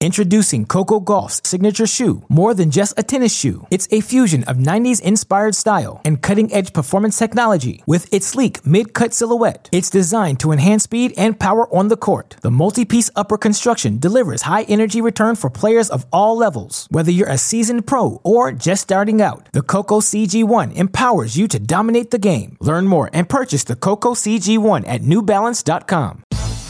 Introducing Coco Gauff's signature shoe, more than just a tennis shoe. It's a fusion of 90s-inspired style and cutting-edge performance technology. With its sleek mid-cut silhouette, it's designed to enhance speed and power on the court. The multi-piece upper construction delivers high-energy return for players of all levels. Whether you're a seasoned pro or just starting out, the Coco CG1 empowers you to dominate the game. Learn more and purchase the Coco CG1 at NewBalance.com.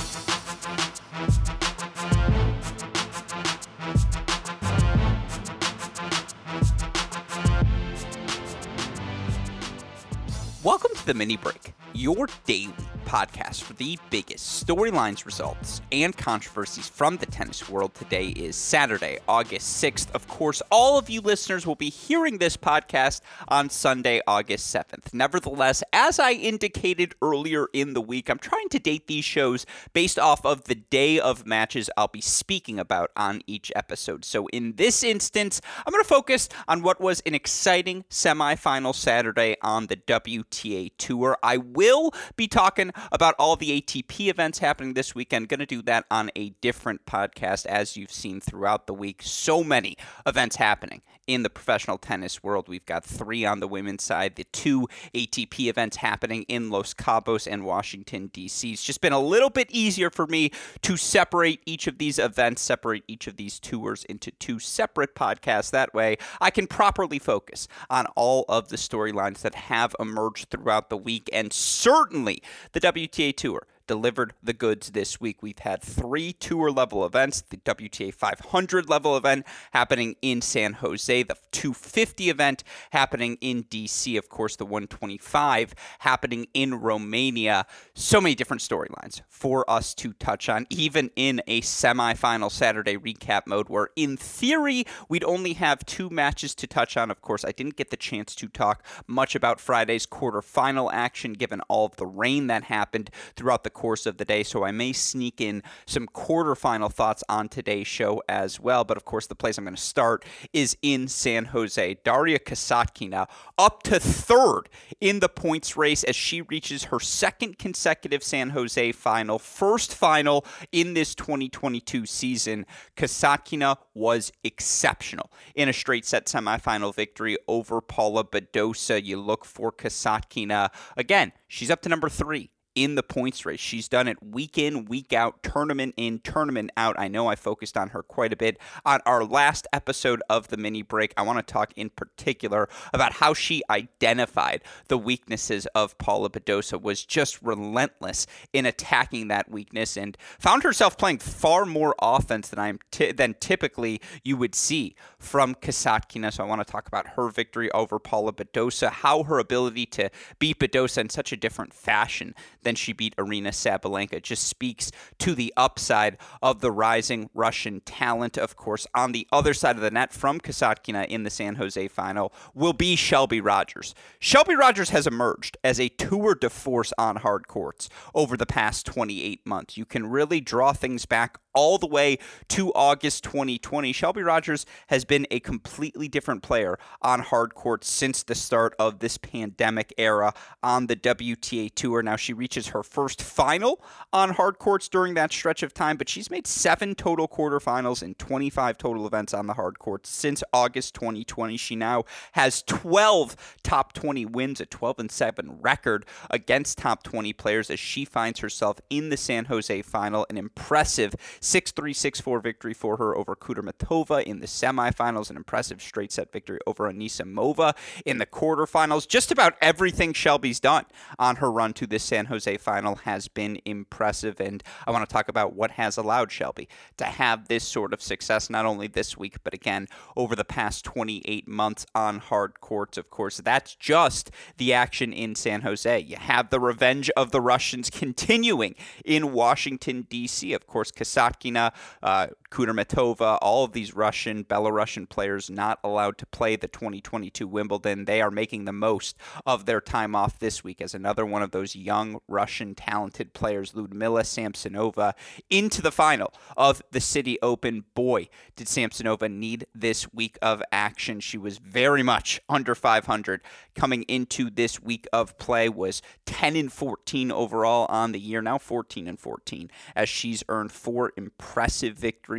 Welcome to the Mini Break, your daily podcast for the biggest storylines, results, and controversies from the tennis world. Today is Saturday, August 6th. Of course, all of you listeners will be hearing this podcast on Sunday, August 7th. Nevertheless, as I indicated earlier in the week, I'm trying to date these shows based off of the day of matches I'll be speaking about on each episode. So in this instance, I'm going to focus on what was an exciting semifinal Saturday on the WTA Tour. I will be talking about all the ATP events happening this weekend. Going to do that on a different podcast, as you've seen throughout the week. So many events happening in the professional tennis world. We've got 3 on the women's side, the 2 ATP events happening in Los Cabos and Washington, D.C. It's just been a little bit easier for me to separate each of these events, separate each of these tours into 2 separate podcasts. That way, I can properly focus on all of the storylines that have emerged throughout the week, and certainly the WTA Tour delivered the goods this week. We've had 3 tour-level events, the WTA 500 level event happening in San Jose, the 250 event happening in D.C., of course, the 125 happening in Romania. So many different storylines for us to touch on, even in a semifinal Saturday recap mode where, in theory, we'd only have 2 matches to touch on. Of course, I didn't get the chance to talk much about Friday's quarterfinal action, given all of the rain that happened throughout the course of the day, so I may sneak in some quarterfinal thoughts on today's show as well. But of course, the place I'm going to start is in San Jose. Daria Kasatkina up to 3rd in the points race as she reaches her 2nd consecutive San Jose final, first final in this 2022 season. Kasatkina was exceptional in a straight set semifinal victory over Paula Badosa. You look for Kasatkina. Again, she's up to number 3 in the points race. She's done it week in, week out, tournament in, tournament out. I know I focused on her quite a bit on our last episode of the Mini Break. I want to talk in particular about how she identified the weaknesses of Paula Badosa, was just relentless in attacking that weakness, and found herself playing far more offense than typically you would see from Kasatkina. So I want to talk about her victory over Paula Badosa, how her ability to beat Badosa in such a different fashion than she beat Aryna Sabalenka just speaks to the upside of the rising Russian talent. Of course, on the other side of the net from Kasatkina in the San Jose final will be Shelby Rogers. Shelby Rogers has emerged as a tour de force on hard courts over the past 28 months. You can really draw things back all the way to August 2020. Shelby Rogers has been a completely different player on hard courts since the start of this pandemic era on the WTA Tour. Now, she reaches her first final on hard courts during that stretch of time, but she's made 7 total quarterfinals and 25 total events on the hard courts since August 2020. She now has 12 top 20 wins, a 12-7 record against top 20 players as she finds herself in the San Jose final. An impressive 6-3, 6-4 victory for her over Kudermetova in the semifinals, an impressive straight set victory over Anisimova in the quarterfinals. Just about everything Shelby's done on her run to this San Jose final has been impressive, and I want to talk about what has allowed Shelby to have this sort of success, not only this week, but again, over the past 28 months on hard courts. Of course, that's just the action in San Jose. You have the revenge of the Russians continuing in Washington, D.C. Of course, Kasatkina, Kudermetova, all of these Belarusian players not allowed to play the 2022 Wimbledon. They are making the most of their time off this week as another one of those young Russian talented players, Ludmila Samsonova, into the final of the City Open. Boy, did Samsonova need this week of action. She was very much under 500 coming into this week of play, was 10-14 overall on the year, now 14-14, as she's earned 4 impressive victories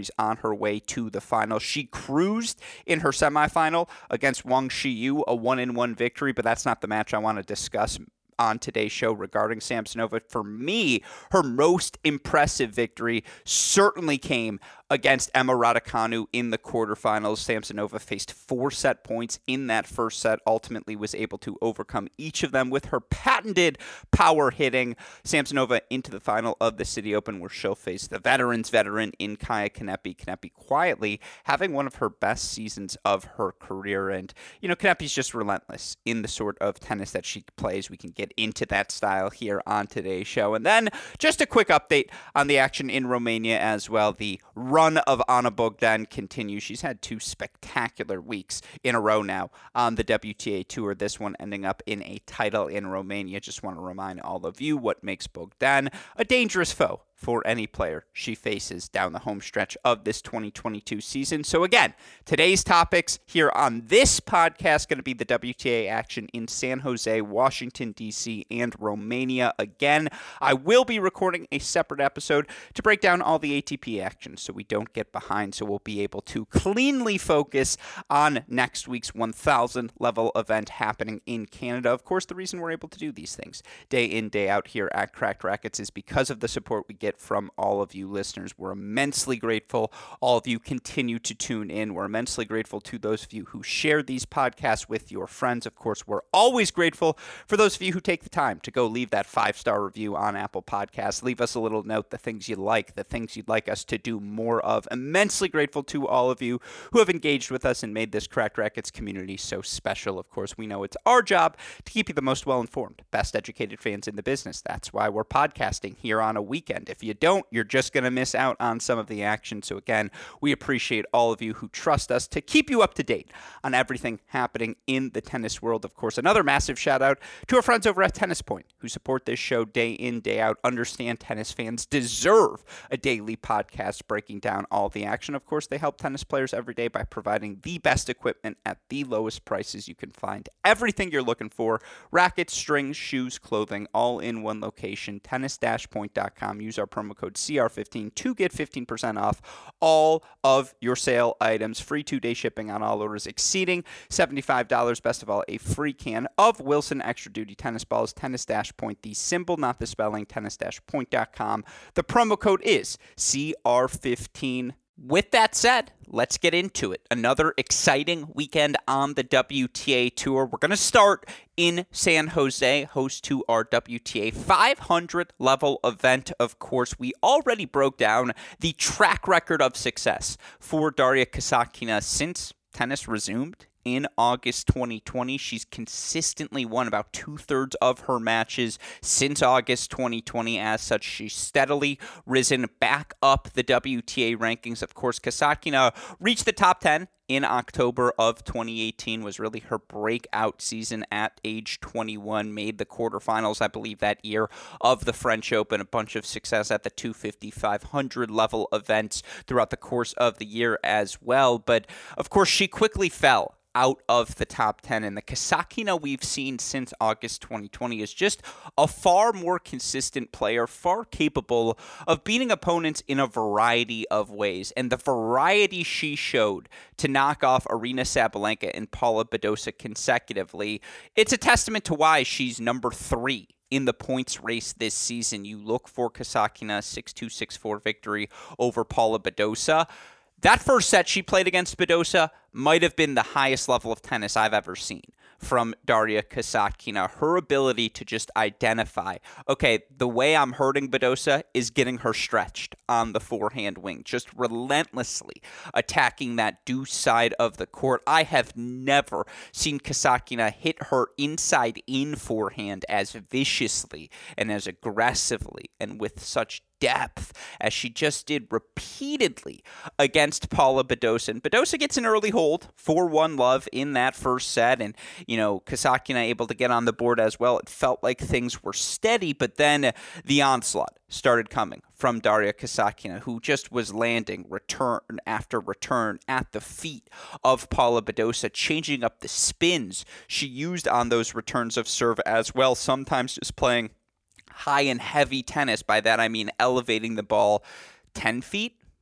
victories on her way to the final. She cruised in her semifinal against Wang Shiyu, a 1-1 victory, but that's not the match I want to discuss on today's show regarding Samsonova. For me, her most impressive victory certainly came against Emma Raducanu in the quarterfinals. Samsonova faced 4 set points in that first set, ultimately was able to overcome each of them with her patented power hitting. Samsonova into the final of the City Open, where she'll face the veteran's veteran in Kaia Kanepi. Kanepi quietly having one of her best seasons of her career. And, Kanepi's just relentless in the sort of tennis that she plays. We can get into that style here on today's show. And then just a quick update on the action in Romania as well. The run of Ana Bogdan continues. She's had 2 spectacular weeks in a row now on the WTA Tour, this one ending up in a title in Romania. Just want to remind all of you what makes Bogdan a dangerous foe for any player she faces down the home stretch of this 2022 season. So again, today's topics here on this podcast going to be the WTA action in San Jose, Washington, D.C., and Romania again. I will be recording a separate episode to break down all the ATP action so we don't get behind, so we'll be able to cleanly focus on next week's 1,000 level event happening in Canada. Of course, the reason we're able to do these things day in, day out here at Cracked Racquets is because of the support we get from all of you listeners. We're immensely grateful. All of you continue to tune in. We're immensely grateful to those of you who share these podcasts with your friends. Of course, we're always grateful for those of you who take the time to go leave that 5-star review on Apple Podcasts. Leave us a little note, the things you like, the things you'd like us to do more of. Immensely grateful to all of you who have engaged with us and made this Cracked Racquets community so special. Of course, we know it's our job to keep you the most well-informed, best educated fans in the business. That's why we're podcasting here on a weekend. If you don't, you're just going to miss out on some of the action. So again, we appreciate all of you who trust us to keep you up to date on everything happening in the tennis world. Of course, another massive shout out to our friends over at Tennis Point who support this show day in, day out. Understand tennis fans deserve a daily podcast breaking down all the action. Of course, they help tennis players every day by providing the best equipment at the lowest prices. You can find everything you're looking for: rackets, strings, shoes, clothing, all in one location. Tennis-point.com. Use our promo code CR15 to get 15% off all of your sale items. Free 2-day shipping on all orders exceeding $75. Best of all, a free can of Wilson Extra Duty tennis balls. Tennis-point, the symbol, not the spelling. Tennis-point.com. The promo code is CR15. With that said, let's get into it. Another exciting weekend on the WTA Tour. We're going to start in San Jose, host to our WTA 500 level event. Of course, we already broke down the track record of success for Daria Kasatkina since tennis resumed in August 2020. She's consistently won about 2/3 of her matches since August 2020. As such, she's steadily risen back up the WTA rankings. Of course, Kasatkina reached the top 10 in October of 2018, was really her breakout season at age 21, made the quarterfinals, I believe, that year of the French Open, a bunch of success at the 250, 500 level events throughout the course of the year as well. But, of course, she quickly fell out of the top 10, and the Kasatkina we've seen since August 2020 is just a far more consistent player, far capable of beating opponents in a variety of ways. And the variety she showed to knock off Aryna Sabalenka and Paula Badosa consecutively, it's a testament to why she's number 3 in the points race this season. You look for Kasatkina, 6-2, 6-4 victory over Paula Badosa. That first set she played against Badosa might have been the highest level of tennis I've ever seen from Daria Kasatkina. Her ability to just identify, okay, the way I'm hurting Badosa is getting her stretched on the forehand wing, just relentlessly attacking that deuce side of the court. I have never seen Kasatkina hit her inside in forehand as viciously and as aggressively and with such depth as she just did repeatedly against Paula Badosa. And Badosa gets an early hold, 4-1 love in that first set, and Kasatkina able to get on the board as well. It felt like things were steady, but then the onslaught started coming from Daria Kasatkina, who just was landing return after return at the feet of Paula Badosa, changing up the spins she used on those returns of serve as well, sometimes just playing high and heavy tennis. By that I mean elevating the ball 10 feet,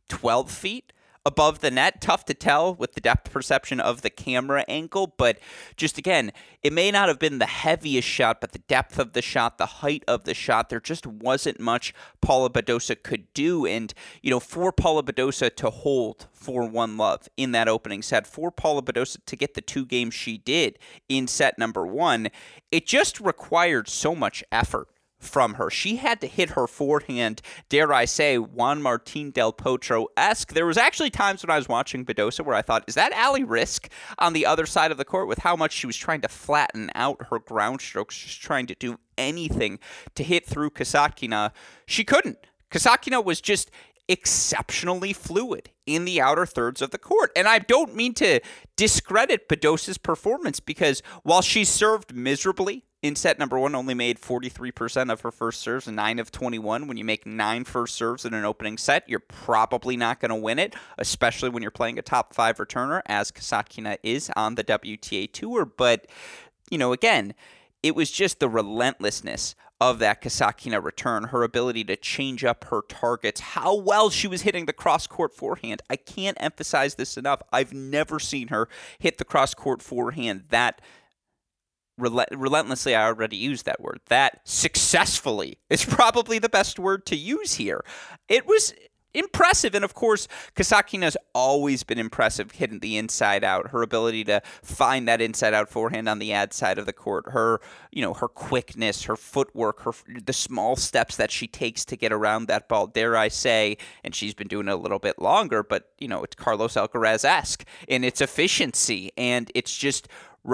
12 feet above the net. Tough to tell with the depth perception of the camera angle, but just again, it may not have been the heaviest shot, but the depth of the shot, the height of the shot, there just wasn't much Paula Badosa could do. And, for Paula Badosa to hold 4-1 love in that opening set, for Paula Badosa to get the 2 games she did in set number 1, it just required so much effort from her. She had to hit her forehand, dare I say, Juan Martin Del Potro-esque. There was actually times when I was watching Badosa where I thought, is that Ali Risk on the other side of the court, with how much she was trying to flatten out her ground strokes, just trying to do anything to hit through Kasatkina. She couldn't. Kasatkina was just exceptionally fluid in the outer thirds of the court. And I don't mean to discredit Badosa's performance, because while she served miserably in set number 1, only made 43% of her first serves, 9 of 21. When you make 9 first serves in an opening set, you're probably not going to win it, especially when you're playing a top 5 returner, as Kasatkina is on the WTA Tour. But, again, it was just the relentlessness of that Kasatkina return, her ability to change up her targets, how well she was hitting the cross-court forehand. I can't emphasize this enough. I've never seen her hit the cross-court forehand that relentlessly. I already used that word. That successfully is probably the best word to use here. It was impressive. And of course, Kasatkina's always been impressive hitting the inside out. Her ability to find that inside out forehand on the ad side of the court. Her, her quickness, her footwork, the small steps that she takes to get around that ball, dare I say, and she's been doing it a little bit longer, but it's Carlos Alcaraz-esque in its efficiency. And it's just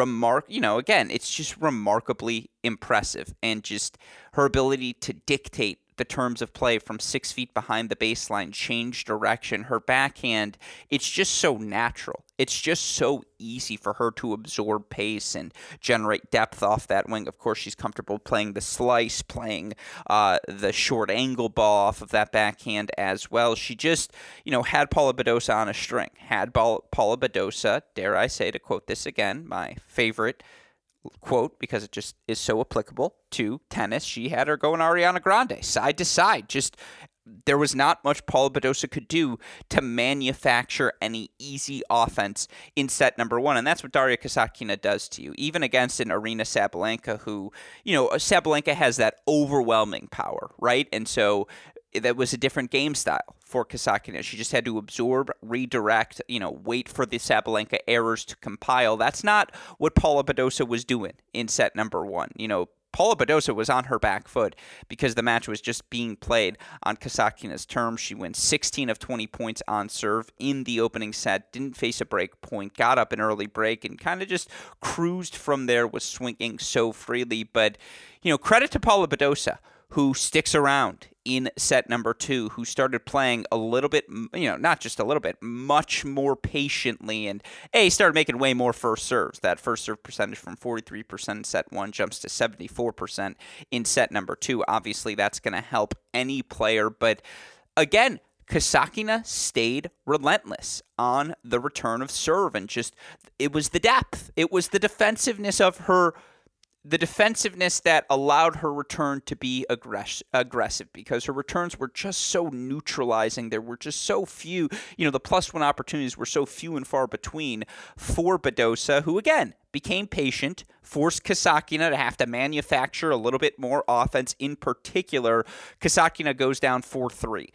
it's just remarkably impressive, and just her ability to dictate the terms of play from 6 feet behind the baseline, change direction, her backhand, it's just so natural. It's just so easy for her to absorb pace and generate depth off that wing. Of course, she's comfortable playing the slice, playing the short angle ball off of that backhand as well. She just, had Paula Badosa on a string. Had Paula Badosa, dare I say, to quote this again, my favorite quote, because it just is so applicable to tennis, she had her going Ariana Grande, side to side. Just, there was not much Paula Badosa could do to manufacture any easy offense in set number 1. And that's what Daria Kasatkina does to you, even against an Aryna Sabalenka who, Sabalenka has that overwhelming power, right? And so that was a different game style for Kasatkina. She just had to absorb, redirect, wait for the Sabalenka errors to compile. That's not what Paula Badosa was doing in set number 1. Paula Badosa was on her back foot because the match was just being played on Kasatkina's terms. She went 16 of 20 points on serve in the opening set, didn't face a break point, got up an early break, and kind of just cruised from there, was swinging so freely. But, credit to Paula Badosa, who sticks around in set number 2, who started playing a little bit, not just a little bit, much more patiently, and started making way more first serves. That first serve percentage from 43% in set 1 jumps to 74% in set number 2. Obviously, that's going to help any player, but again, Kasatkina stayed relentless on the return of serve, and just, it was the depth. It was the defensiveness of her, the defensiveness that allowed her return to be aggressive, because her returns were just so neutralizing. There were just so few, the +1 opportunities were so few and far between for Badosa, who again became patient, forced Kasatkina to have to manufacture a little bit more offense. In particular, Kasatkina goes down 4-3.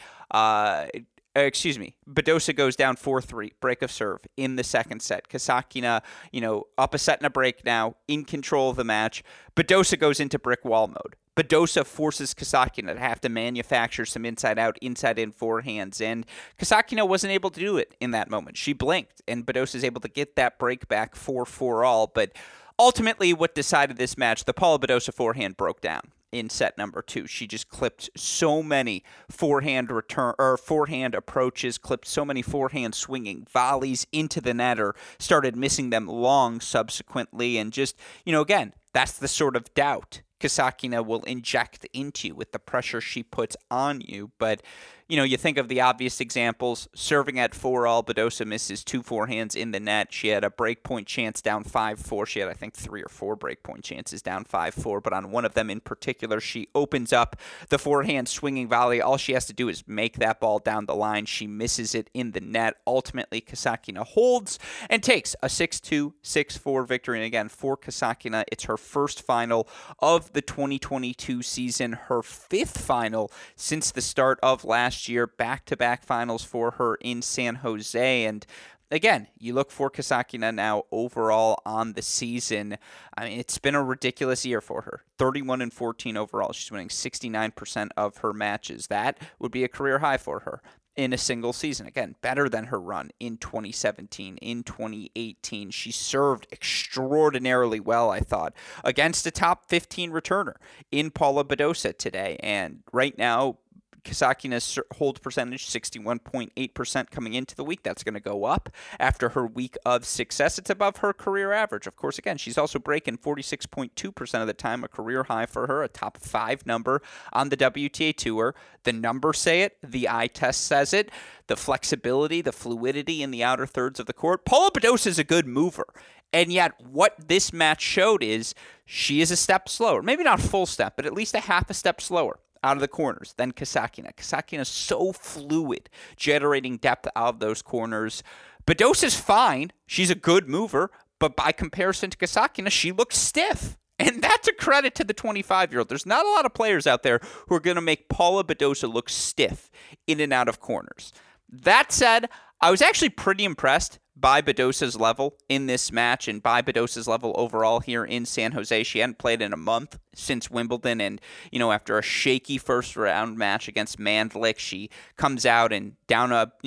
Badosa goes down 4-3, break of serve in the second set. Kasatkina, up a set and a break now, in control of the match. Badosa goes into brick wall mode. Badosa forces Kasatkina to have to manufacture some inside-out, inside-in forehands, and Kasatkina wasn't able to do it in that moment. She blinked, and Badosa is able to get that break back 4-4 all, but ultimately what decided this match, the Paula Badosa forehand broke down in set number 2. She just clipped so many forehand approaches, clipped so many forehand swinging volleys into the net, or started missing them long subsequently. And just, again, that's the sort of doubt Kasatkina will inject into you with the pressure she puts on you. But, You think of the obvious examples, serving at 4-all, Badosa misses 2 forehands in the net. She had a breakpoint chance down 5-4. She had, I think, 3 or 4 breakpoint chances down 5-4, but on one of them in particular, she opens up the forehand swinging volley. All she has to do is make that ball down the line. She misses it in the net. Ultimately, Kasatkina holds and takes a 6-2, 6-4 victory. And again, for Kasatkina, it's her first final of the 2022 season, her 5th final since the start of last year, back-to-back finals for her in San Jose. And again, you look for Kasatkina now overall on the season. I mean, it's been a ridiculous year for her. 31-14 overall. She's winning 69% of her matches. That would be a career high for her in a single season. Again, better than her run in 2017, in 2018. She served extraordinarily well, I thought, against a top 15 returner in Paula Badosa today. And right now, Kasatkina's hold percentage, 61.8% coming into the week. That's going to go up after her week of success. It's above her career average. Of course, again, she's also breaking 46.2% of the time, a career high for her, a top 5 number on the WTA Tour. The numbers say it. The eye test says it. The flexibility, the fluidity in the outer thirds of the court. Paula Badosa is a good mover. And yet what this match showed is she is a step slower. Maybe not a full step, but at least a half a step slower out of the corners than Kasatkina. Kasatkina is so fluid, generating depth out of those corners. Badosa's fine. She's a good mover, but by comparison to Kasatkina, she looks stiff. And that's a credit to the 25-year-old. There's not a lot of players out there who are going to make Paula Badosa look stiff in and out of corners. That said, I was actually pretty impressed by Badosa's level in this match and by Badosa's level overall here in San Jose. She hadn't played in a month since Wimbledon, and after a shaky first round match against Mandlik, she comes out and down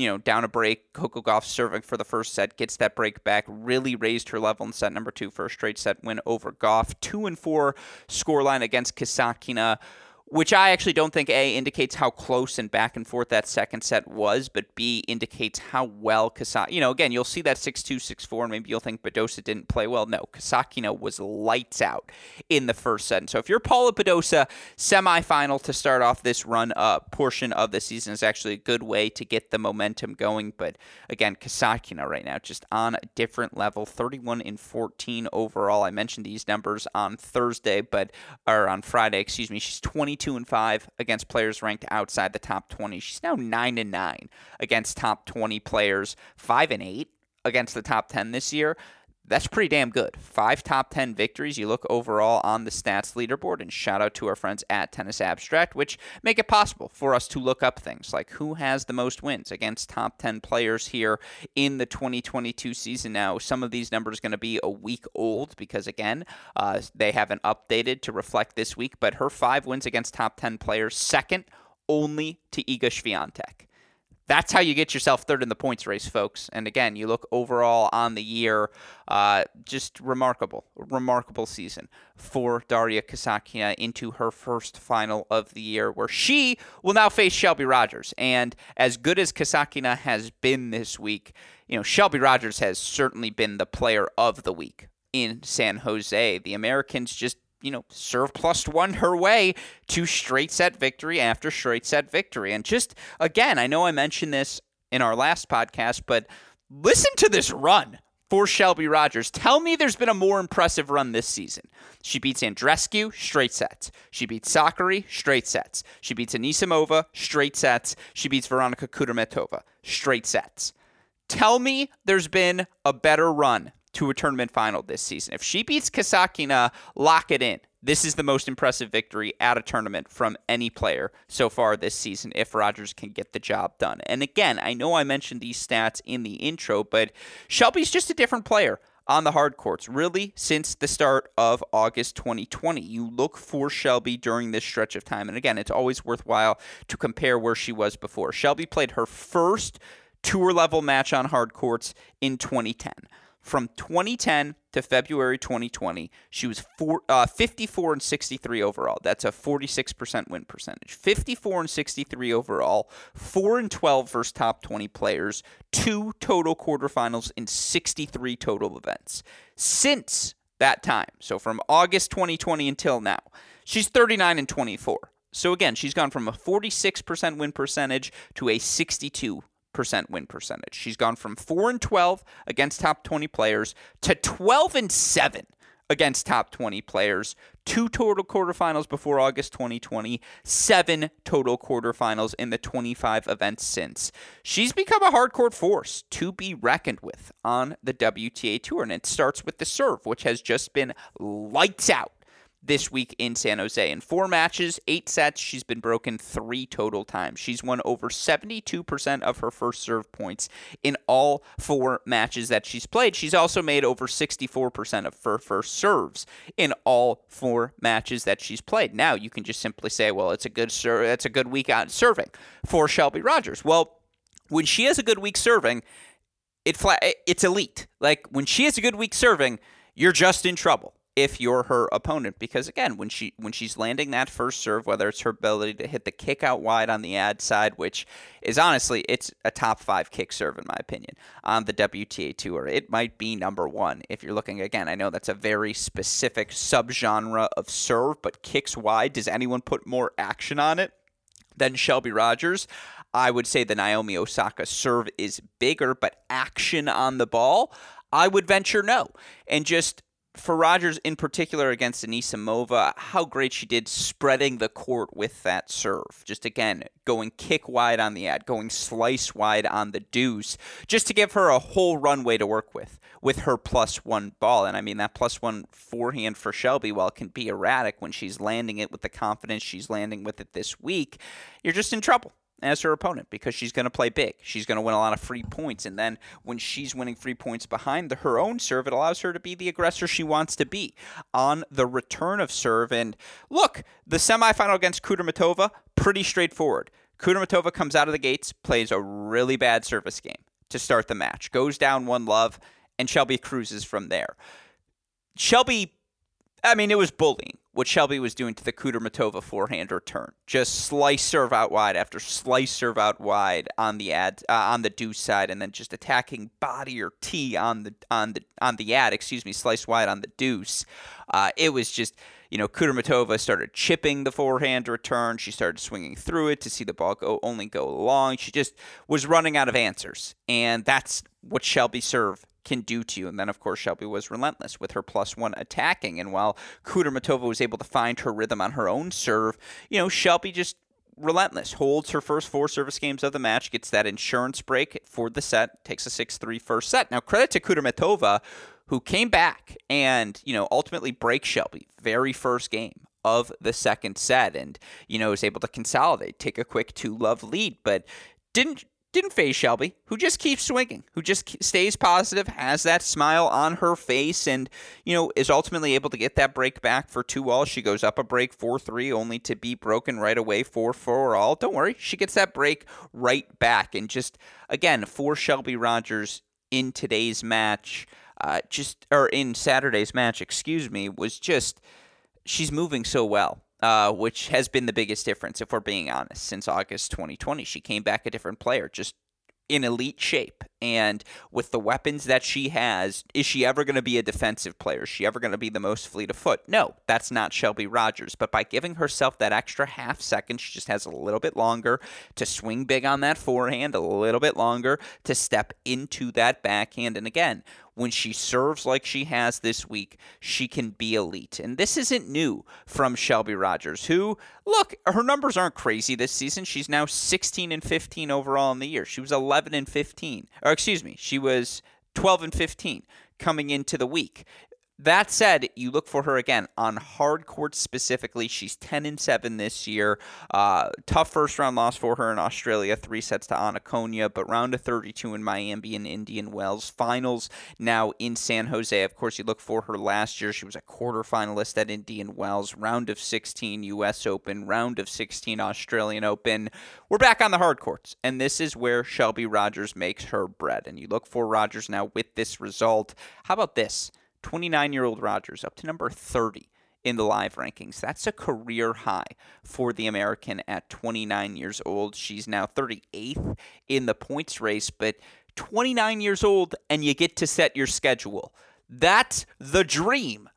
a break. Coco Gauff serving for the first set, gets that break back, really raised her level in set number 2 for a straight set win over Gauff. 2-4 scoreline against Kasatkina, which I actually don't think, A, indicates how close and back and forth that second set was, but B, indicates how well Kasatkina, again, you'll see that 6-2, 6-4, and maybe you'll think Badosa didn't play well. No, Kasatkina was lights out in the first set. And so if you're Paula Badosa, semifinal to start off this run portion of the season is actually a good way to get the momentum going. But again, Kasatkina right now just on a different level, 31-14 overall. I mentioned these numbers on Friday, excuse me. She's 22-5 against players ranked outside the top 20. She's now 9-9 against top 20 players, 5-8 against the top 10 this year. That's pretty damn good. 5 top 10 victories. You look overall on the stats leaderboard, and shout out to our friends at Tennis Abstract, which make it possible for us to look up things like who has the most wins against top 10 players here in the 2022 season. Now, some of these numbers are going to be a week old because, again, they haven't updated to reflect this week, but her 5 wins against top 10 players, second only to Iga Swiatek. That's how you get yourself third in the points race, folks. And again, you look overall on the year, just remarkable season for Daria Kasatkina into her first final of the year, where she will now face Shelby Rogers. And as good as Kasatkina has been this week, Shelby Rogers has certainly been the player of the week in San Jose. The Americans just serve +1 her way to straight set victory after straight set victory. And just, again, I know I mentioned this in our last podcast, but listen to this run for Shelby Rogers. Tell me there's been a more impressive run this season. She beats Andreescu, straight sets. She beats Sakkari, straight sets. She beats Anisimova, straight sets. She beats Veronika Kudermetova, straight sets. Tell me there's been a better run to a tournament final this season. If she beats Kasatkina, lock it in. This is the most impressive victory at a tournament from any player so far this season if Rogers can get the job done. And again, I know I mentioned these stats in the intro, but Shelby's just a different player on the hard courts, really, since the start of August 2020. You look for Shelby during this stretch of time. And again, it's always worthwhile to compare where she was before. Shelby played her first tour-level match on hard courts in 2010. From 2010 to February 2020, she was 54-63 overall. That's a 46% win percentage. 54-63 overall, 4-12 versus top 20 players, 2 total quarterfinals in 63 total events. Since that time, so from August 2020 until now, she's 39-24. So again, she's gone from a 46% win percentage to a 62% win percentage. She's gone from 4-12 against top 20 players to 12-7 against top 20 players. 2 total quarterfinals before August 2020, 7 total quarterfinals in the 25 events since. She's become a hardcourt force to be reckoned with on the WTA Tour, and it starts with the serve, which has just been lights out this week in San Jose. In 4 matches, 8 sets, she's been broken 3 total times. She's won over 72% of her first serve points in all 4 matches that she's played. She's also made over 64% of her first serves in all 4 matches that she's played. Now, you can just simply say, well, it's a good week on serving for Shelby Rogers. Well, when she has a good week serving, it's elite. Like, when she has a good week serving, you're just in trouble if you're her opponent, because again, when she's landing that first serve, whether it's her ability to hit the kick out wide on the ad side, which is honestly, it's a top 5 kick serve in my opinion on the WTA Tour. It might be number 1 if you're looking, again, I know that's a very specific subgenre of serve, but kicks wide, does anyone put more action on it than Shelby Rogers? I would say the Naomi Osaka serve is bigger, but action on the ball, I would venture no. And just for Rogers in particular against Anisimova, how great she did spreading the court with that serve. Just again, going kick wide on the ad, going slice wide on the deuce, just to give her a whole runway to work with her +1 ball. And I mean, that +1 forehand for Shelby, while it can be erratic when she's landing it with the confidence she's landing with it this week, you're just in trouble as her opponent, because she's going to play big. She's going to win a lot of free points, and then when she's winning free points behind her own serve, it allows her to be the aggressor she wants to be on the return of serve. And look, the semifinal against Kudermetova, pretty straightforward. Kudermetova comes out of the gates, plays a really bad service game to start the match, goes down 1-love, and Shelby cruises from there. Shelby, I mean, it was bullying what Shelby was doing to the Kudermetova forehand return. Just slice serve out wide after slice serve out wide on the deuce side, and then just attacking body or tee on the ad, slice wide on the deuce. It was just, Kudermetova started chipping the forehand return. She started swinging through it to see the ball only go long. She just was running out of answers, and that's what Shelby serve can do to you. And then, of course, Shelby was relentless with her +1 attacking. And while Kudermetova was able to find her rhythm on her own serve, Shelby just relentless, holds her first 4 service games of the match, gets that insurance break for the set, takes a 6-3 first set. Now, credit to Kudermetova, who came back and, ultimately breaks Shelby very first game of the second set, and, was able to consolidate, take a quick 2-love lead, but didn't phase Shelby, who just keeps swinging, who just stays positive, has that smile on her face, and, is ultimately able to get that break back for 2-all. She goes up a break 4-3, only to be broken right away 4-4-all. Don't worry, she gets that break right back. And just, again, for Shelby Rogers in today's match, in Saturday's match, was just, she's moving so well. Which has been the biggest difference, if we're being honest, since August 2020. She came back a different player, just in elite shape. And with the weapons that she has, is she ever going to be a defensive player? Is she ever going to be the most fleet of foot? No, that's not Shelby Rogers. But by giving herself that extra half second, she just has a little bit longer to swing big on that forehand, a little bit longer to step into that backhand. And again, when she serves like she has this week, she can be elite. And this isn't new from Shelby Rogers, who, look, her numbers aren't crazy this season. She's now 16-15 overall in the year. She was 11-15. She was 12-15 coming into the week. That said, you look for her again on hard courts specifically. She's 10-7 this year. Tough first round loss for her in Australia, 3 sets to Anna Konya, but round of 32 in Miami and Indian Wells. Finals now in San Jose. Of course, you look for her last year. She was a quarterfinalist at Indian Wells, round of 16 U.S. Open, round of 16 Australian Open. We're back on the hard courts, and this is where Shelby Rogers makes her bread. And you look for Rogers now with this result. How about this? 29-year-old Rogers up to number 30 in the live rankings. That's a career high for the American at 29 years old. She's now 38th in the points race, but 29 years old and you get to set your schedule. That's the dream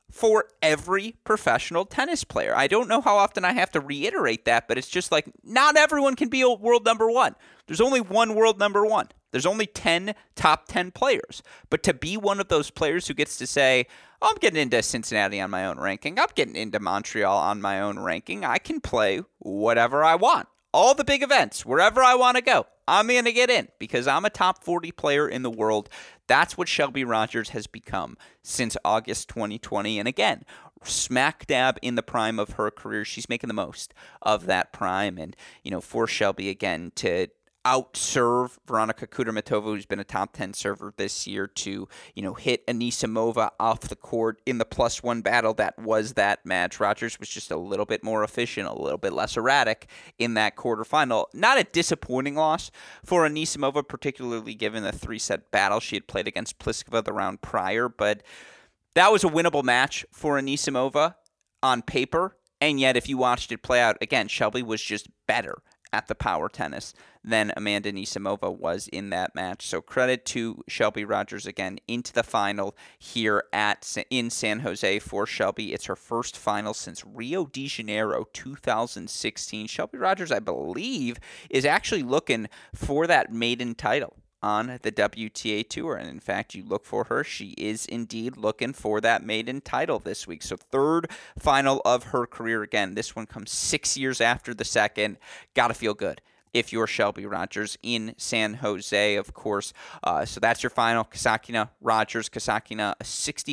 for every professional tennis player. I don't know how often I have to reiterate that, but it's just like not everyone can be a world number one. There's only one world number one. There's only 10 top 10 players. But to be one of those players who gets to say, oh, I'm getting into Cincinnati on my own ranking, I'm getting into Montreal on my own ranking, I can play whatever I want. All the big events, wherever I want to go, I'm going to get in because I'm a top 40 player in the world. That's what Shelby Rogers has become since August 2020. And again, smack dab in the prime of her career. She's making the most of that prime. And, for Shelby, again, to outserve Veronika Kudermetova, who's been a top 10 server this year, to, hit Anisimova off the court in the +1 battle. That was that match. Rogers was just a little bit more efficient, a little bit less erratic in that quarterfinal. Not a disappointing loss for Anisimova, particularly given the 3-set battle she had played against Pliskova the round prior, but that was a winnable match for Anisimova on paper, and yet if you watched it play out, again, Shelby was just better at the power tennis than Amanda Anisimova was in that match. So credit to Shelby Rogers again into the final here in San Jose for Shelby. It's her first final since Rio de Janeiro 2016. Shelby Rogers, I believe, is actually looking for that maiden title on the WTA Tour. And in fact, you look for her. She is indeed looking for that maiden title this week. So third final of her career. Again, this one comes 6 years after the second. Got to feel good if you're Shelby Rogers in San Jose, of course. So that's your final. Kasatkina, Rogers. Kasatkina, a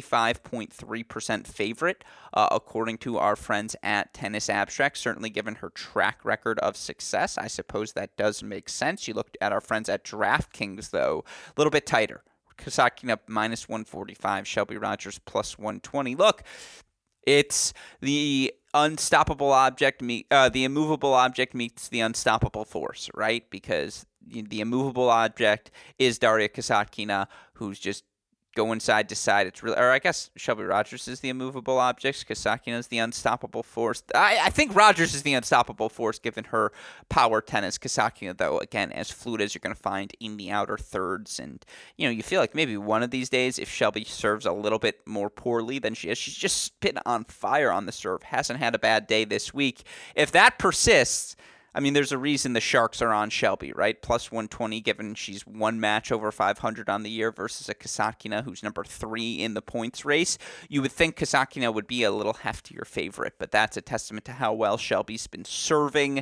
65.3% favorite, according to our friends at Tennis Abstract. Certainly given her track record of success, I suppose that does make sense. You looked at our friends at DraftKings, though, a little bit tighter. Kasatkina -145, Shelby Rogers +120. Look, it's the unstoppable object, the immovable object meets the unstoppable force, right? Because the immovable object is Daria Kasatkina, who's just going side to side. It's really, or I guess Shelby Rogers is the immovable object. Kasatkina is the unstoppable force. I think Rogers is the unstoppable force given her power tennis. Kasatkina, though, again, as fluid as you're going to find in the outer thirds. And, you feel like maybe one of these days, if Shelby serves a little bit more poorly than she is, she's just been on fire on the serve. Hasn't had a bad day this week. If that persists, I mean, there's a reason the Sharks are on Shelby, right? +120, given she's one match over 500 on the year versus a Kasatkina who's number 3 in the points race. You would think Kasatkina would be a little heftier favorite, but that's a testament to how well Shelby's been serving.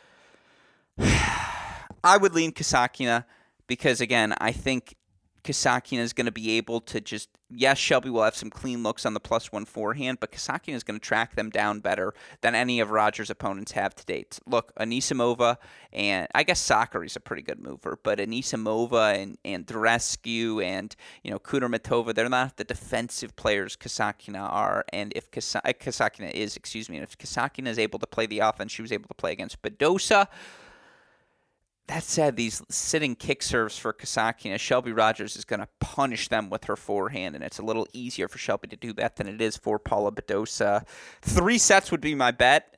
I would lean Kasatkina because, again, I think Kasatkina is going to be able to just, yes, Shelby will have some clean looks on the +1 forehand, but Kasatkina is going to track them down better than any of Rogers' opponents have to date. Look, Anisimova, and I guess Sakkari's a pretty good mover, but Anisimova and Andreescu and, Kudermetova, they're not the defensive players Kasatkina are, and if Kasatkina is, and if Kasatkina is able to play the offense she was able to play against Badosa. That said, these sitting kick serves for Kasatkina, Shelby Rogers is going to punish them with her forehand, and it's a little easier for Shelby to do that than it is for Paula Badosa. 3 sets would be my bet.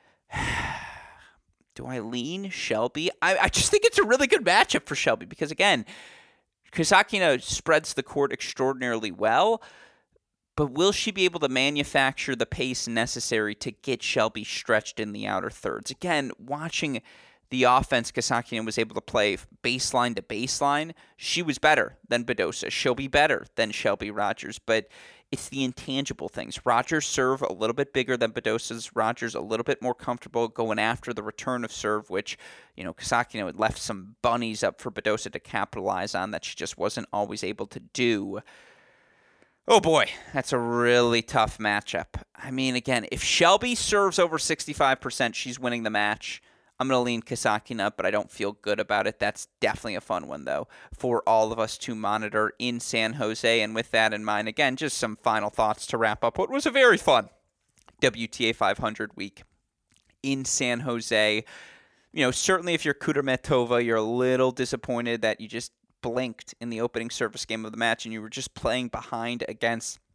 Do I lean Shelby? I just think it's a really good matchup for Shelby because, again, Kasatkina spreads the court extraordinarily well, but will she be able to manufacture the pace necessary to get Shelby stretched in the outer thirds? Again, watching the offense Kasatkina was able to play baseline to baseline, she was better than Badosa. She'll be better than Shelby Rogers, but it's the intangible things. Rogers' serve a little bit bigger than Badosa's. Rogers a little bit more comfortable going after the return of serve, which, Kasatkina had left some bunnies up for Badosa to capitalize on that she just wasn't always able to do. Oh boy, that's a really tough matchup. I mean, again, if Shelby serves over 65%, she's winning the match. I'm going to lean Kasatkina, but I don't feel good about it. That's definitely a fun one, though, for all of us to monitor in San Jose. And with that in mind, again, just some final thoughts to wrap up what was a very fun WTA 500 week in San Jose. Certainly if you're Kudermetova, you're a little disappointed that you just blinked in the opening service game of the match and you were just playing behind against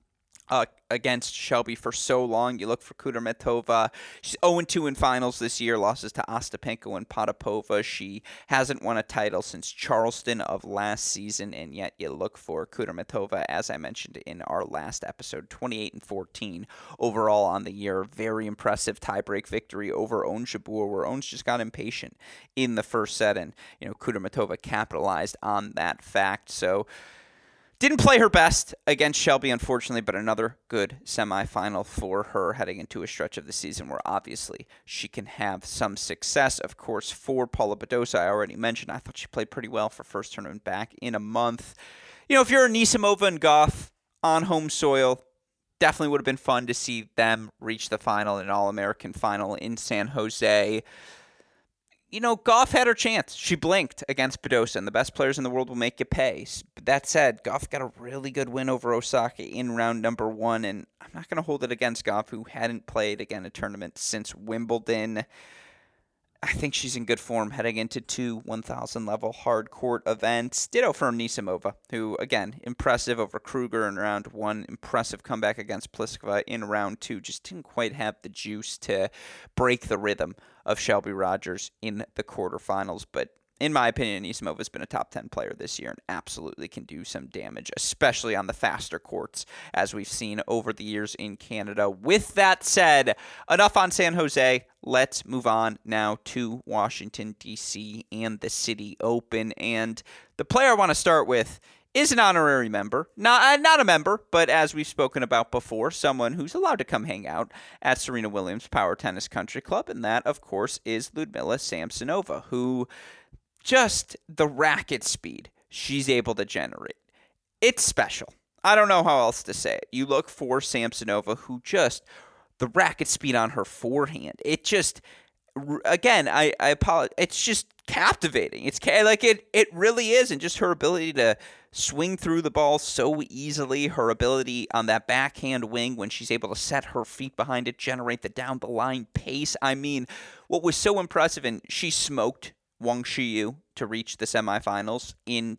against Shelby for so long. You look for Kudermetova. She's 0-2 in finals this year, losses to Ostapenko and Potapova. She hasn't won a title since Charleston of last season, and yet you look for Kudermetova, as I mentioned in our last episode, 28-14 overall on the year. Very impressive tiebreak victory over Ons Jabeur, where Ons just got impatient in the first set, and Kudermetova capitalized on that fact. So didn't play her best against Shelby, unfortunately, but another good semifinal for her heading into a stretch of the season where obviously she can have some success. Of course, for Paula Badosa, I already mentioned, I thought she played pretty well for first tournament back in a month. If you're Anisimova and Gauff on home soil, definitely would have been fun to see them reach the final, an All-American final in San Jose. Gauff had her chance. She blinked against Badosa, and the best players in the world will make you pay. But that said, Gauff got a really good win over Osaka in round number 1, and I'm not going to hold it against Gauff, who hadn't played, again, a tournament since Wimbledon. I think she's in good form heading into 2 1,000-level hard court events. Ditto for Anisimova, who, again, impressive over Kruger in round 1. Impressive comeback against Pliskova in round 2. Just didn't quite have the juice to break the rhythm of Shelby Rogers in the quarterfinals. But in my opinion, Anisimova has been a top 10 player this year and absolutely can do some damage, especially on the faster courts, as we've seen over the years in Canada. With that said, enough on San Jose. Let's move on now to Washington, D.C. and the City Open. And the player I want to start with is an honorary member. Not a member, but as we've spoken about before, someone who's allowed to come hang out at Serena Williams Power Tennis Country Club. And that, of course, is Ludmila Samsonova, who just the racket speed she's able to generate. It's special. I don't know how else to say it. You look for Samsonova, who just, the racket speed on her forehand, it just, again, I apologize, it's just captivating. It's like it really is, and just her ability to swing through the ball so easily, her ability on that backhand wing when she's able to set her feet behind it, generate the down-the-line pace. I mean, what was so impressive, and she smoked Wang Shiyu to reach the semifinals in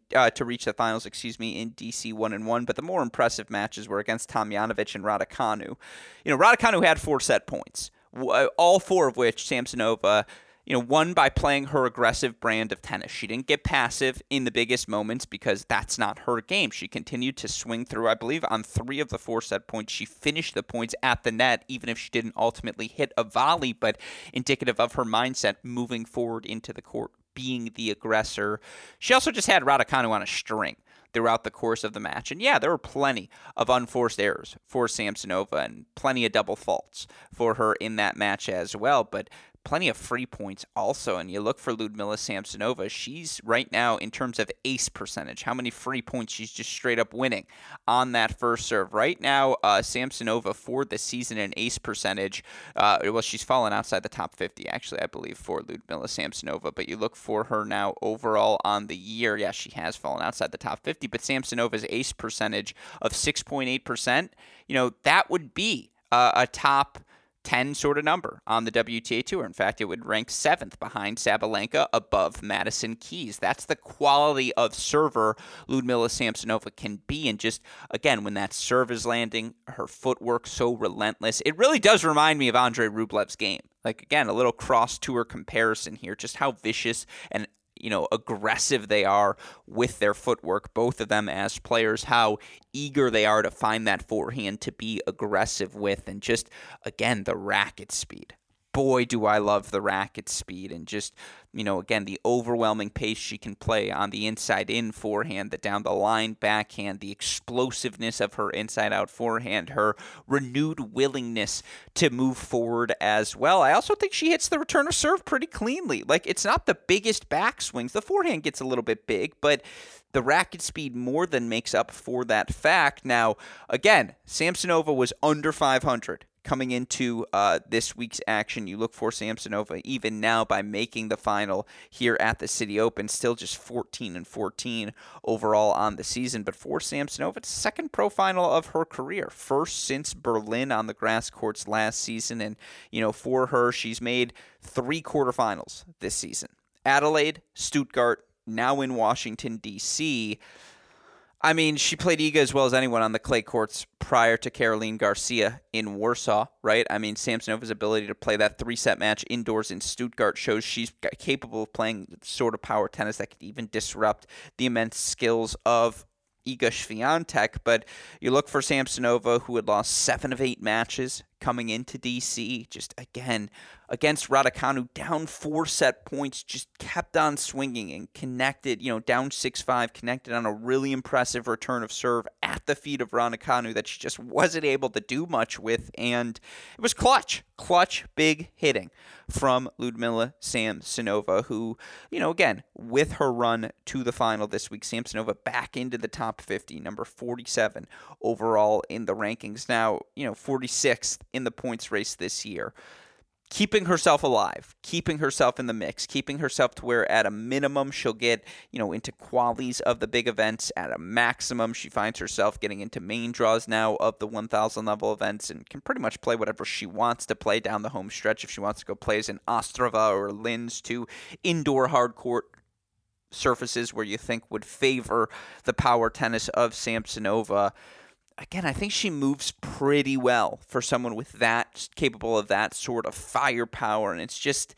DC 1-1. But the more impressive matches were against Tomljanovic and Raducanu. Raducanu had 4 set points, all 4 of which Samsonova won by playing her aggressive brand of tennis. She didn't get passive in the biggest moments because that's not her game. She continued to swing through, I believe, on 3 of the 4 set points. She finished the points at the net, even if she didn't ultimately hit a volley, but indicative of her mindset moving forward into the court, being the aggressor. She also just had Raducanu on a string throughout the course of the match. And yeah, there were plenty of unforced errors for Samsonova and plenty of double faults for her in that match as well, but plenty of free points also. And you look for Ludmila Samsonova, she's right now, in terms of ace percentage, how many free points she's just straight up winning on that first serve. Right now, Samsonova for the season in ace percentage, she's fallen outside the top 50, actually, I believe, for Ludmila Samsonova. But you look for her now overall on the year. Yeah, she has fallen outside the top 50, but Samsonova's ace percentage of 6.8%, that would be a top 10 sort of number on the WTA Tour. In fact, it would rank 7th behind Sabalenka, above Madison Keys. That's the quality of server Ludmila Samsonova can be. And just, again, when that serve is landing, her footwork so relentless, it really does remind me of Andrei Rublev's game. Like, again, a little cross-tour comparison here, just how vicious and aggressive they are with their footwork, both of them as players, how eager they are to find that forehand to be aggressive with, and just, again, the racket speed. Boy, do I love the racket speed, and just, again, the overwhelming pace she can play on the inside-in forehand, the down-the-line backhand, the explosiveness of her inside-out forehand, her renewed willingness to move forward as well. I also think she hits the return of serve pretty cleanly. Like, it's not the biggest backswings. The forehand gets a little bit big, but the racket speed more than makes up for that fact. Now, again, Samsonova was under 500. Coming into this week's action, you look for Samsonova even now by making the final here at the City Open, still just 14-14 overall on the season. But for Samsonova, it's the second pro final of her career, first since Berlin on the grass courts last season. And, for her, she's made 3 quarterfinals this season. Adelaide, Stuttgart, now in Washington, D.C. I mean, she played Iga as well as anyone on the clay courts prior to Caroline Garcia in Warsaw, right? I mean, Samsonova's ability to play that 3-set match indoors in Stuttgart shows she's capable of playing the sort of power tennis that could even disrupt the immense skills of Iga Swiatek. But you look for Samsonova, who had lost 7 of 8 matches coming into D.C., just again against Raducanu, down 4 set points, just kept on swinging and connected, down 6-5, connected on a really impressive return of serve at the feet of Raducanu that she just wasn't able to do much with, and it was clutch, big hitting from Ludmila Samsonova, who, again, with her run to the final this week, Samsonova back into the top 50, number 47 overall in the rankings. Now, 46th in the points race this year. Keeping herself alive, keeping herself in the mix, keeping herself to where at a minimum she'll get, into qualies of the big events. At a maximum, she finds herself getting into main draws now of the 1,000 level events and can pretty much play whatever she wants to play down the home stretch. If she wants to go play as in Ostrava or Linz, to indoor hard court surfaces where you think would favor the power tennis of Samsonova. Again, I think she moves pretty well for someone with that, capable of that sort of firepower, and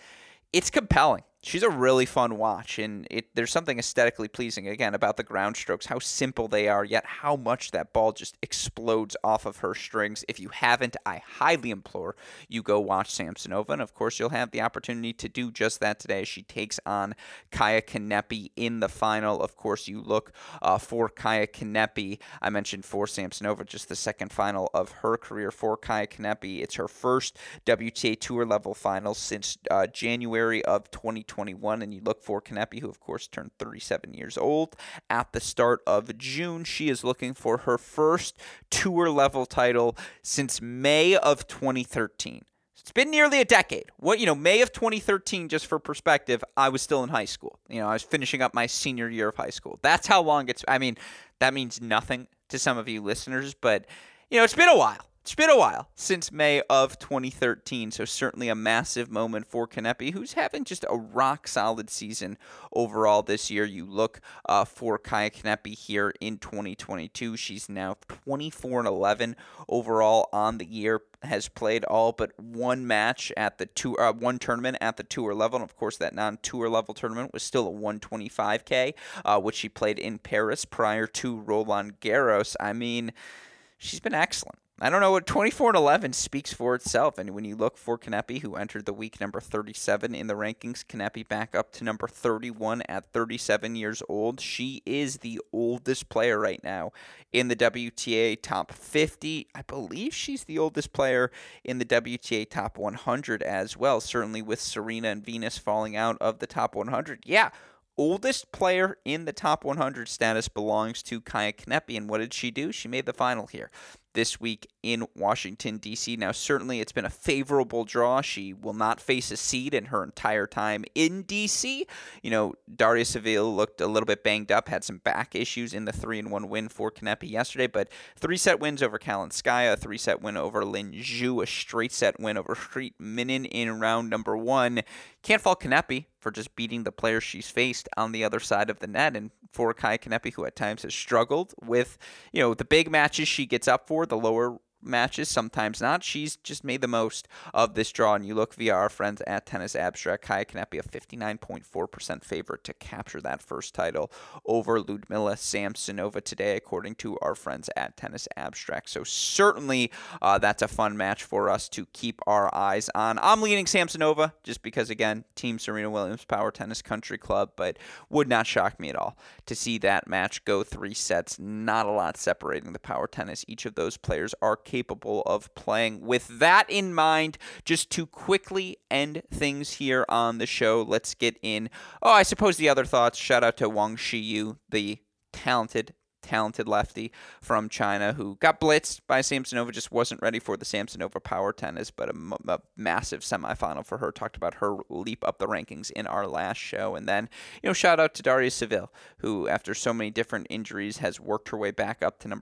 it's compelling. She's a really fun watch, and there's something aesthetically pleasing, again, about the ground strokes, how simple they are, yet how much that ball just explodes off of her strings. If you haven't, I highly implore you go watch Samsonova, and of course you'll have the opportunity to do just that today as she takes on Kaia Kanepi in the final. Of course, you look for Kaia Kanepi. I mentioned for Samsonova, just the second final of her career for Kaia Kanepi. It's her first WTA Tour level final since January of 2021, and you look for Kanepi, who of course turned 37 years old at the start of June. She is looking for her first tour level title since May of 2013. It's been nearly a decade. May of 2013, just for perspective, I was still in high school. I was finishing up my senior year of high school. That's how long that means nothing to some of you listeners, but it's been a while. It's been a while since May of 2013, so certainly a massive moment for Kanepi, who's having just a rock-solid season overall this year. You look for Kaia Kanepi here in 2022. She's now 24-11 overall on the year, has played all but one match at the tour, one tournament at the tour level, and of course that non-tour level tournament was still a 125K, which she played in Paris prior to Roland Garros. I mean, she's been excellent. I don't know, what 24-11 speaks for itself. And when you look for Kanepi, who entered the week number 37 in the rankings, Kanepi back up to number 31 at 37 years old. She is the oldest player right now in the WTA top 50. I believe she's the oldest player in the WTA top 100 as well, certainly with Serena and Venus falling out of the top 100. Yeah. Oldest player in the top 100 status belongs to Kaia Kanepi, and what did she do? She made the final here this week in Washington, D.C. Now, certainly it's been a favorable draw. She will not face a seed in her entire time in D.C. Daria Saville looked a little bit banged up, had some back issues in the 3-1 win for Kanepi yesterday, but 3-set wins over Kalinskaya, a 3-set win over Lin Zhu, a straight-set win over Greet Minnen in round number 1. Can't fault Kanepi for just beating the players she's faced on the other side of the net, and for Kaia Kanepi, who at times has struggled with, the big matches she gets up for, the lower matches, sometimes not. She's just made the most of this draw, and you look via our friends at Tennis Abstract, Kaia Kanepi a 59.4% favorite to capture that first title over Ludmila Samsonova today, according to our friends at Tennis Abstract. So certainly that's a fun match for us to keep our eyes on. I'm leaning Samsonova just because, again, Team Serena Williams Power Tennis Country Club, but would not shock me at all to see that match go 3 sets. Not a lot separating the power tennis. Each of those players are capable of playing. With that in mind, just to quickly end things here on the show, let's get in, I suppose the other thoughts. Shout out to Wang Shiyu, the talented lefty from China who got blitzed by Samsonova, just wasn't ready for the Samsonova power tennis, but a massive semifinal for her. Talked about her leap up the rankings in our last show. And then, shout out to Daria Saville, who after so many different injuries has worked her way back up to number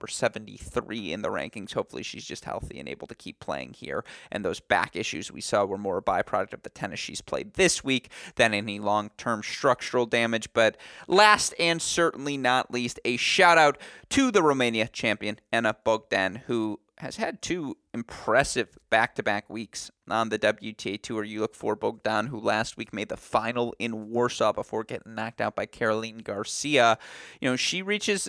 73 in the rankings. Hopefully she's just healthy and able to keep playing here. And those back issues we saw were more a byproduct of the tennis she's played this week than any long-term structural damage. But last and certainly not least, a shout out out to the Romania champion, Anna Bogdan, who has had 2 impressive back-to-back weeks on the WTA Tour. You look for Bogdan, who last week made the final in Warsaw before getting knocked out by Caroline Garcia. She wins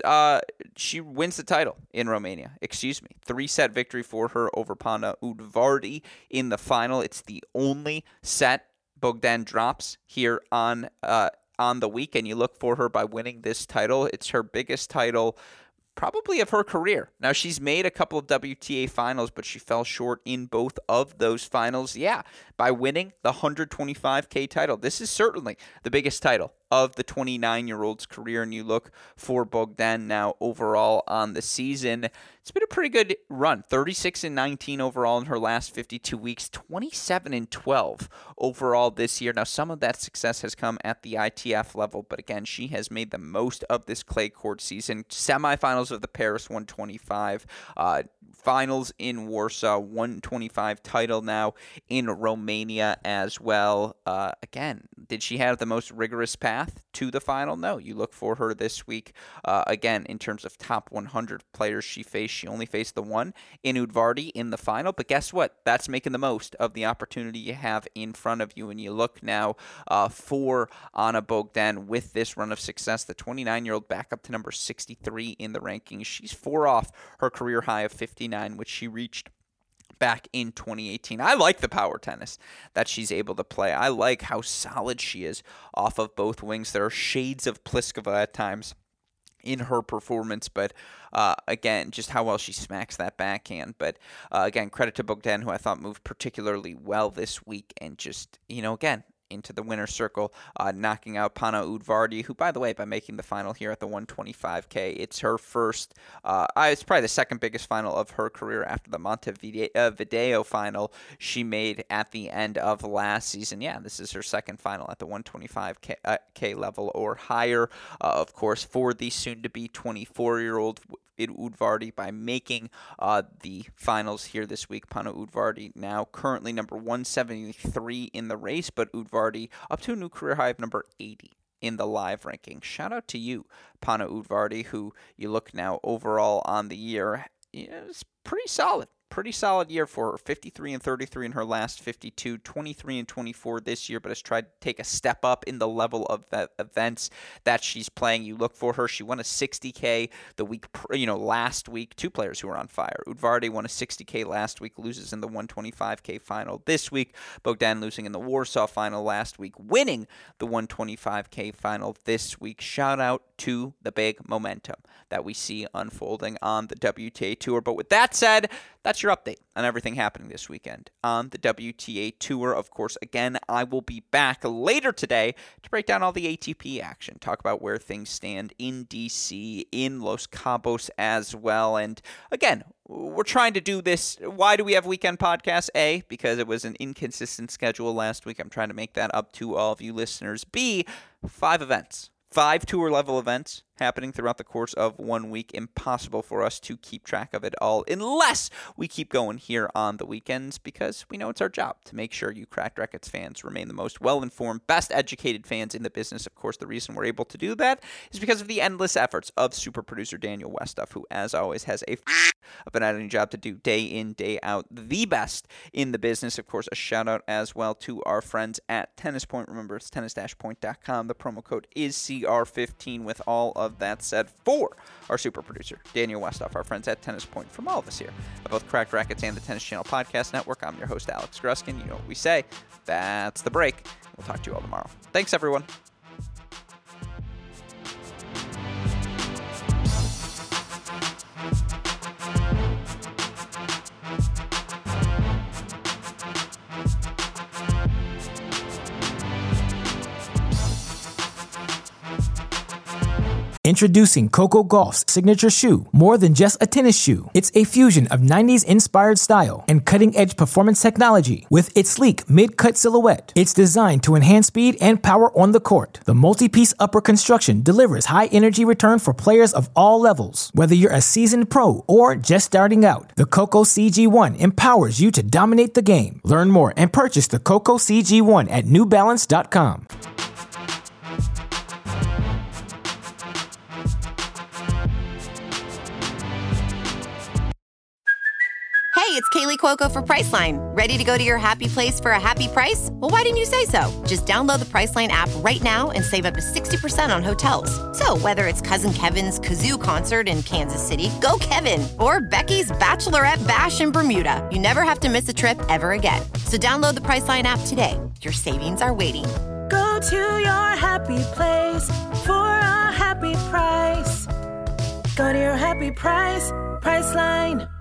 the title in Romania. 3-set victory for her over Panna Udvardi in the final. It's the only set Bogdan drops here on the week, and you look for her by winning this title. It's her biggest title probably of her career. Now, she's made a couple of WTA finals, but she fell short in both of those finals. Yeah, by winning the 125K title. This is certainly the biggest title of the 29-year-old's career, and you look for Bogdan now overall on the season. It's been a pretty good run. 36-19 overall in her last 52 weeks, 27-12 overall this year. Now, some of that success has come at the ITF level, but again, she has made the most of this clay court season. Semifinals of the Paris 125, finals in Warsaw, 125 title now in Romania as well. Again, did she have the most rigorous path to the final? No. You look for her this week. Again, in terms of top 100 players she faced, she only faced the one in Udvardi in the final. But guess what? That's making the most of the opportunity you have in front of you. And you look now for Anna Bogdan with this run of success, the 29-year-old back up to number 63 in the rankings. She's 4 off her career high of 59, which she reached back in 2018. I like the power tennis that she's able to play. I like how solid she is off of both wings. There are shades of Pliskova at times in her performance, but again, just how well she smacks that backhand. But again, credit to Bogdan, who I thought moved particularly well this week, and just, again, into the winner's circle, knocking out Panna Udvardi, who, by the way, by making the final here at the 125K, it's her first, it's probably the second biggest final of her career after the Montevideo final she made at the end of last season. Yeah, this is her second final at the 125K level or higher, of course, for the soon-to-be 24-year-old Udvardi by making the finals here this week. Panna Udvardi now currently number 173 in the race, but Udvardi up to a new career high of number 80 in the live ranking. Shout out to you, Panna Udvardi, who you look now overall on the year. It's pretty solid. Pretty solid year for her. 53-33 in her last 52, 23-24 this year, but has tried to take a step up in the level of the events that she's playing. You look for her. She won a 60K the week, last week. 2 players who are on fire. Udvardi won a 60K last week, loses in the 125K final this week. Bogdan losing in the Warsaw final last week, winning the 125K final this week. Shout out to the big momentum that we see unfolding on the WTA Tour. But with that said, that's your update on everything happening this weekend on the WTA Tour. Of course, again, I will be back later today to break down all the ATP action, talk about where things stand in DC, in Los Cabos as well. And again, we're trying to do this. Why do we have weekend podcasts? A, because it was an inconsistent schedule last week. I'm trying to make that up to all of you listeners. B, 5 events. 5 tour-level events happening throughout the course of 1 week. Impossible for us to keep track of it all unless we keep going here on the weekends, because we know it's our job to make sure you Cracked Racquets fans remain the most well-informed, best-educated fans in the business. Of course, the reason we're able to do that is because of the endless efforts of super producer Daniel Westoff, who, as always, has of an editing job to do day in, day out. The best in the business. Of course, a shout-out as well to our friends at Tennis Point. Remember, it's tennis-point.com. The promo code is CR15 with all of that said. For our super producer, Daniel Westoff, our friends at Tennis Point, from all of us here at both Cracked Racquets and the Tennis Channel Podcast Network, I'm your host, Alex Gruskin. You know what we say. That's the break. We'll talk to you all tomorrow. Thanks, everyone. Introducing Coco Gauff's signature shoe. More than just a tennis shoe, it's a fusion of 90s-inspired style and cutting-edge performance technology. With its sleek mid-cut silhouette, it's designed to enhance speed and power on the court. The multi-piece upper construction delivers high-energy return for players of all levels. Whether you're a seasoned pro or just starting out, the Coco CG1 empowers you to dominate the game. Learn more and purchase the Coco CG1 at NewBalance.com. Kaylee Cuoco for Priceline. Ready to go to your happy place for a happy price? Well, why didn't you say so? Just download the Priceline app right now and save up to 60% on hotels. So whether it's Cousin Kevin's Kazoo Concert in Kansas City, go Kevin, or Becky's Bachelorette Bash in Bermuda, you never have to miss a trip ever again. So download the Priceline app today. Your savings are waiting. Go to your happy place for a happy price. Go to your happy price, Priceline.